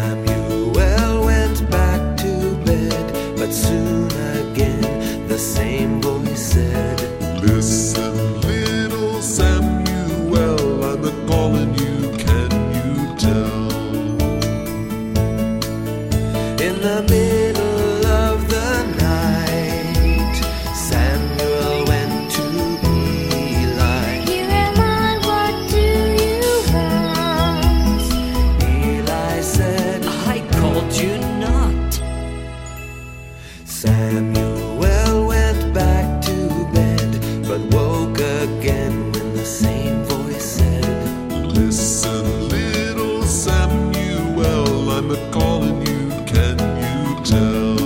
Samuel went back to bed, but soon again the same voice said, "Listen, little Samuel, I'm calling you, can you tell?" In the middle of the night, Samuel went to Eli. Here am I, what do you want? Eli said, I called you not. Samuel went back to bed, but woke again when the same voice said, "Listen, little Samuel, I'm calling you, can you tell?"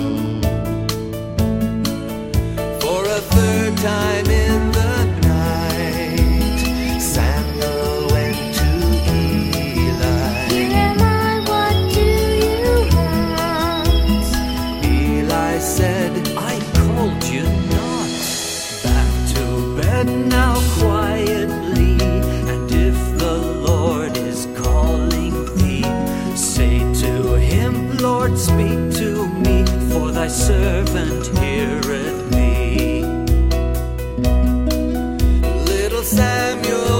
For a third time in the night, Samuel went to Eli. Here am I, what do you want? Eli said, I called you not. Back to bed now quietly, and if the Lord is calling thee, say to him, Lord, speak to me, for thy servant heareth thee. little Samuel